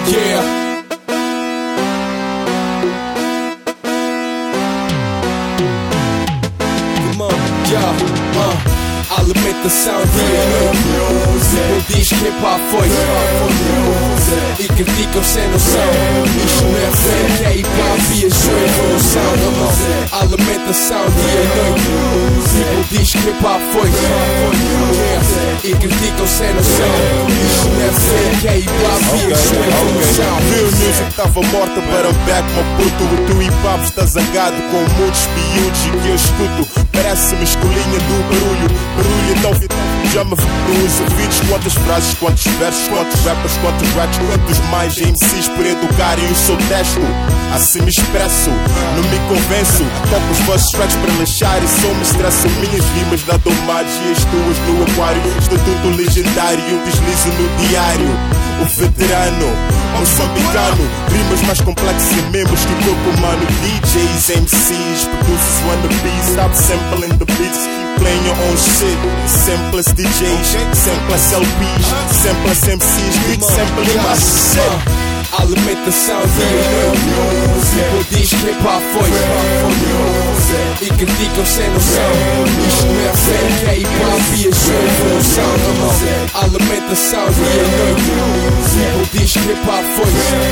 Yeah. Come on, yeah, alimentação real. Tipo diz que hip-hop foi e criticam sem noção. Isto não é fake, é hip-hop e a sua evolução. Alimentação real. Tipo diz que hip-hop foi e criticam sem noção. Isto não é fake, é hip-hop e a sua evolução. Real music tava morta, but I'm back, meu puto. O teu hip-hop está zangado com muitos miúdos e que eu escuto. Parece-me escolinha do barulho então já me nos ouvidos. Quantas frases, quantos versos, quantos rappers, quantos raps, quantos mais MCs por educar e o seu texto. Assim me expresso, não me convenço. Toco os vossos tracks para relaxar e só me estresso. Minhas rimas na tomate e as tuas no aquário. Estatuto legendário, eu deslizo no diário. O veterano, moçambicano, rimas mais complexas e membros que corpo humano. DJs, MCs, producers, wannabes, stop sampling the beats, keep playing your own shit. Samplers, DJs, samplers, LPs, samplers, MCs, beat sampling my shit. Alimentação real. Tipo diz que hip-hop foi e criticam sem noção. Isto não é fake, é hip-hop e a sua evolução. Alimentação real. Tipo diz que hip-hop foi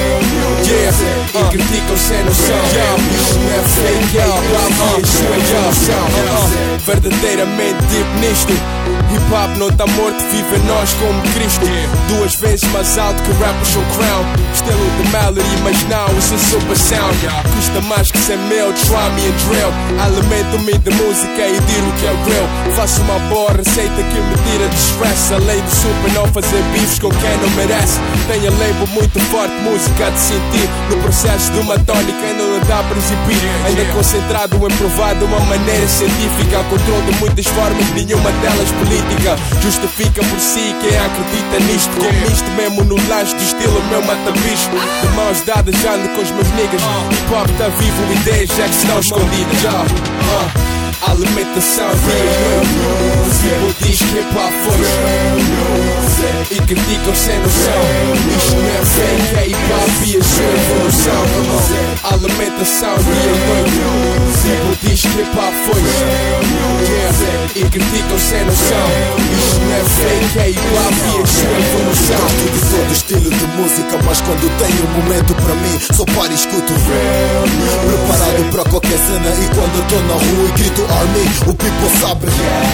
e criticam sem noção. Isto não é fake, é hip-hop e a sua evolução. Verdadeiramente deep nisto. Hip-hop não tá morto, vive em nós como Cristo. Duas vezes mais alto que rappers show crown. Estilo de melody, mas não, isso é super sound. Custa mais que 100 mil, try me and drill. Alimento-me de música e digo que é o grill. Faço uma boa receita que me tira de stress. A lei do super não fazer bifes com quem não merece. Tenho a label muito forte, música de sentir. No processo de uma tónica ainda não dá para exibir. Ainda concentrado em provar de uma maneira científica. Controle de muitas formas, nenhuma delas política. Justifica por si quem acredita nisto. Como isto mesmo no lanche de estilo meu mata-bicho. De mãos dadas ando com os meus niggas. Hip-hop tá vivo, ideias já que estão escondidas. Alimentação real. Tipo diz que hip-hop foi e criticam sem noção. Isto não é fake, é hip-hop e a sua evolução. Alimentação real. Tipo diz que hip-hop foi e criticam sem noção. Isto não é fake, é hip-hop e a sua evolução. Gosto de todo estilo de música, mas quando tenho um momento para mim, só paro e escuto real. Preparado para qualquer cena e quando eu tô na rua e grito Army, o people sabe.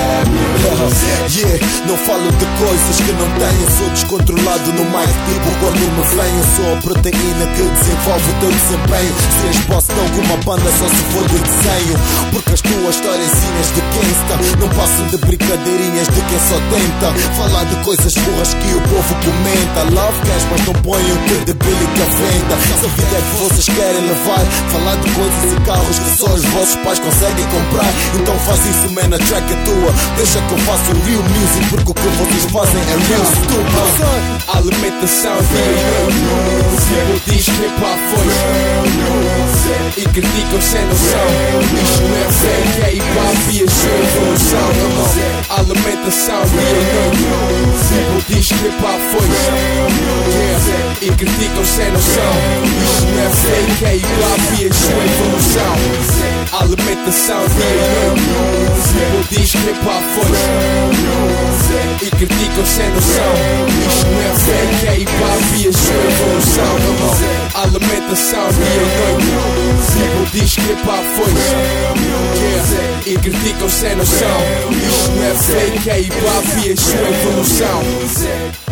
Yeah, não falo de coisas que não tenho, sou descontrolado no mic, tipo quando me venho. Sou a proteína que desenvolve o teu desempenho. Se exposto de alguma banda só se for de desenho, porque as tuas historiazinhas de gangsta não passam de brincadeirinhas de quem só tenta falar de coisas burras que o povo comenta. Love cash, mas não ponham credibility à venda. Se a vida é que vocês querem levar, falar de coisas e carros que só os vossos pais conseguem comprar, então faz isso, man, a track é tua. Deixa que eu faça real music, porque o que vocês fazem é real stupid. Alimentação real. Tipo diz que hip-hop foi e criticam sem noção. Isto não é fake, é hip-hop e a sua evolução. Alimentação real. Tipo diz que hip-hop foi e criticam sem noção. Isto não é fake, é hip-hop e a sua evolução. Alimentação real. Tipo diz que hip-hop foi e criticam sem noção. Isto não é fake, é hip-hop e a sua evolução. Alimentação real. Tipo diz que hip-hop foi e criticam sem noção. Isto não é fake, é hip-hop e a sua evolução.